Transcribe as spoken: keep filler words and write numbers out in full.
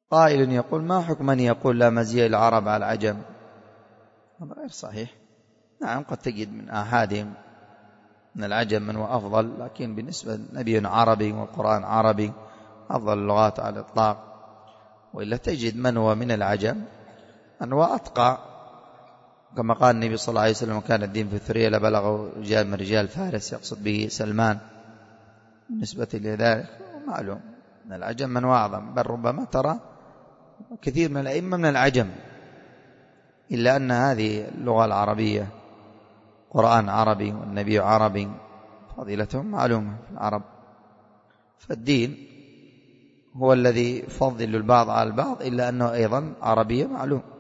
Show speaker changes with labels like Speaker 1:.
Speaker 1: قائل يقول: ما حكم من يقول لا مزية العرب على العجم؟ هذا غير صحيح. نعم، قد تجد من آحادهم من العجم من هو أفضل، لكن بالنسبة لنبي عربي والقرآن عربي أفضل اللغات على الإطلاق. وإلا تجد من هو من العجم من هو أتقى، كما قال النبي صلى الله عليه وسلم: كان الدين في الثريا لبلغ رجال من رجال فارس، يقصد به سلمان. بالنسبة لذلك معلوم من العجم من هو أعظم، بل ربما ترى كثير من الأئمة من العجم، إلا أن هذه اللغة العربية قرآن عربي والنبي عربي، فضيلتهم معلومة في العرب. فالدين هو الذي يفضل البعض على البعض، إلا أنه أيضا عربية معلوم.